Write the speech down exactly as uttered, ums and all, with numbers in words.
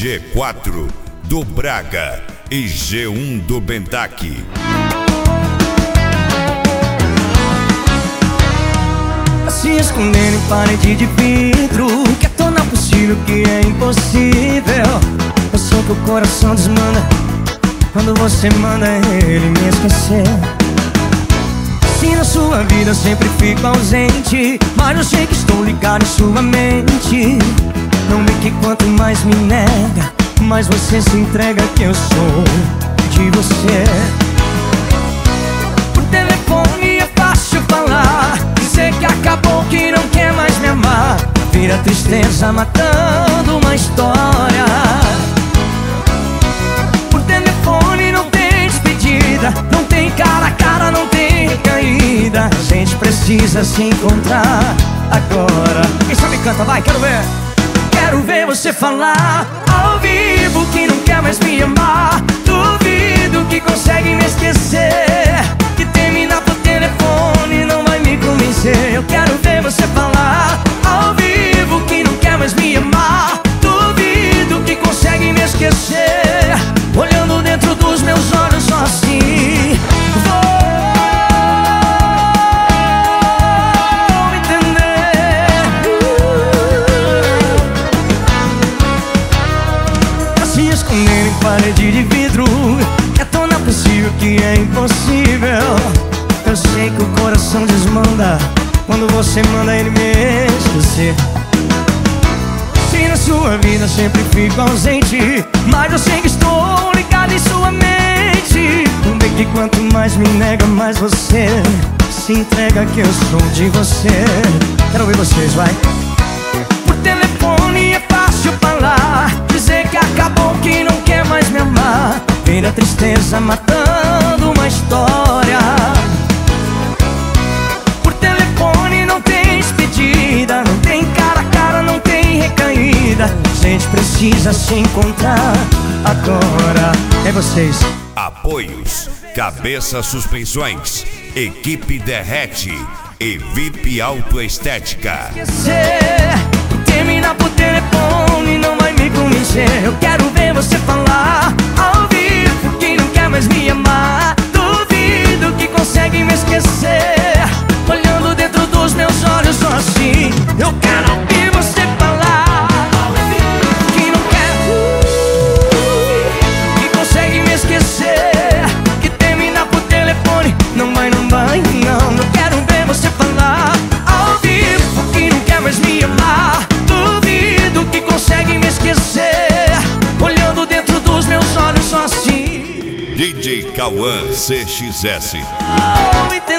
G quatro do Braga e G um do Bentac. Se escondendo em parede de vidro, quer tornar possível o que é impossível. Eu sei que o coração desmanda quando você manda ele me esquecer. Se na sua vida eu sempre fico ausente, mas eu sei que estou ligado em sua mente. Não vê que quanto mais me nega, mais você se entrega, que eu sou de você. Por telefone é fácil falar, dizer que acabou, que não quer mais me amar. Vira tristeza matando uma história. Por telefone não tem despedida, não tem cara a cara, não tem recaída. A gente precisa se encontrar agora. Quem sabe canta, vai, quero ver. Quero ver você falar ao vivo que não quer mais me amar. Duvido que consegue me esquecer, que terminar por telefone não vai me convencer. Eu quero ver você falar ao vivo que não quer mais me amar. Duvido que consegue me esquecer, olhando dentro dos meus olhos só assim. Vou entender. Tá se escondendo em parede de vidro, é tão não possível que é impossível. Eu sei que o coração desmanda quando você manda ele me esquecer. Se na sua vida sempre fico ausente, mas eu sei que estou ligado em sua mente. Não vê que quanto mais me nega, mais você se entrega, que eu sou de você. Quero ouvir vocês, vai. Por telefone é fácil falar, dizer que acabou, que não quer mais me amar. Vira tristeza matando uma história. Por telefone não tem despedida, não tem cara a cara, não tem recaída. A gente precisa se encontrar agora. É vocês. Apoios: Cabeça Suspensões, Equipe Derrete e V I P Autoestética. Esquecer, terminar por telefone não vai me convencer. Eu quero ver você falar ao vivo que não quer mais me amar. Duvido que consegue me esquecer, olhando dentro dos meus olhos só assim. Eu quero ouvir você falar que não quer, que consegue me esquecer, que terminar por telefone não vai, não vai, não. Eu quero ver você falar ao vivo que não quer mais me amar. Duvido que consegue me esquecer, olhando dentro dos meus olhos só assim. D J Cauã C X S. Oh,